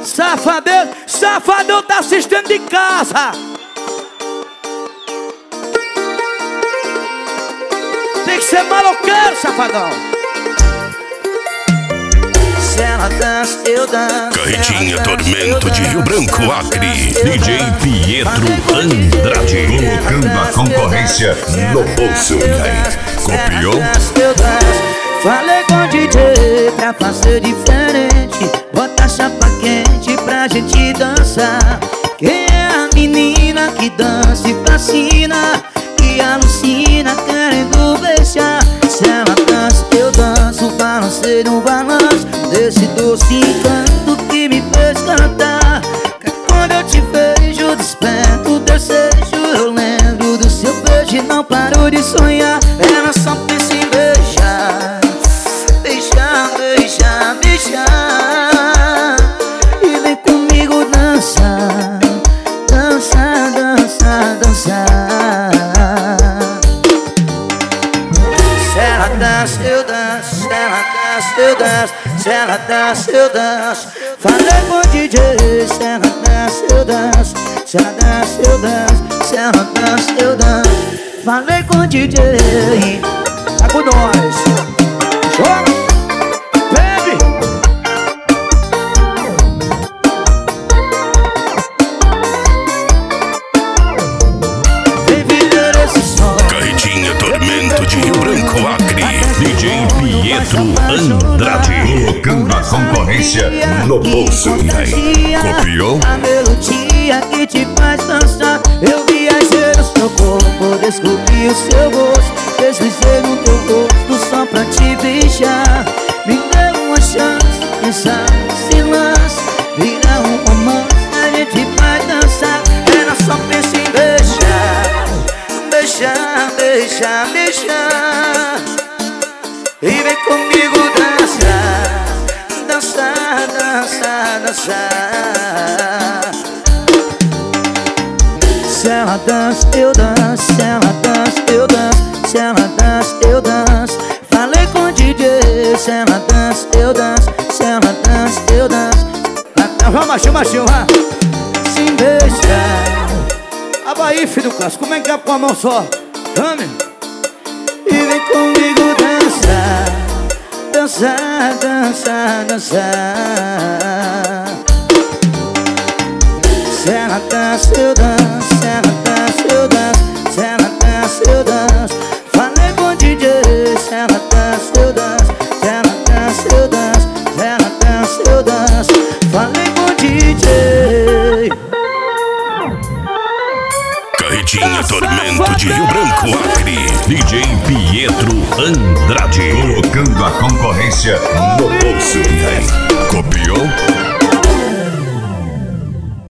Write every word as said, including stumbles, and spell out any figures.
Safadão, safadão tá assistindo de casa. Tem que ser maloqueiro, safadão. Se ela dança, eu danço. Carretinha Tormento de Rio Branco, Acre. D J Pietro Andrade. Colocando a concorrência no bolso. E aí, copiou? Falei com o D J pra fazer diferente. Bota a chapa quente pra gente dançar. Quem é a menina que dança e fascina, que alucina querendo beijar? Se ela dança, eu danço. Balancei no balanço desse doce encanto que me fez cantar. Que quando eu te vejo, desperto o desejo. Eu lembro do seu beijo e não paro de sonhar. Ela só pensa em beijar, beijar, beijar, beijar. E vem comigo dançar, dançar, dançar, dançar. Se ela dança, eu danço. Se ela dança, eu danço. Se ela dança, eu danço. Falei com o D J. Se ela dança, eu danço. Se ela dança, eu danço. Se ela dança, eu danço. Falei com o D J. Tá com nós. Chora, bebe. Vem viver esse som. Carretinha Tormento de Rio Branco, Acre. D J Pietro Andrade. Colocando a concorrência no bolso. E aí, copiou? A melodia que te faz dançar. Eu viajei no seu corpo, descobri o seu gosto. Deslizei no teu rosto só pra te beijar. Me deu uma chance, quem sabe se lança. Vira um romance, a gente vai dançar. Ela só pensa em beijar, beijar, beijar, beijar. E vem comigo dançar, dançar, dançar, dançar. Se ela dança, eu danço. Se ela dança, eu danço. Se ela dança, eu danço. Falei com o D J. Se ela dança, eu danço. Se ela dança, eu danço. Vamos, machinho, machinho, vá. Se beijar. Aba aí, filho do Cássio, como é que é com a mão só? Vamos. E vem comigo dançar, dançar, dançar, dançar. Se ela dança, eu danço. Se ela dança, eu danço. Se ela dança, eu danço. Falei com o D J. Se ela dança, eu danço. Se ela dança, eu danço. Se ela dança, eu danço. Falei com o D J. Carretinha Tormento de Rio Branco, Acre. D J Pietro Andrade. Colocando a concorrência no bolso. E aí, copiou?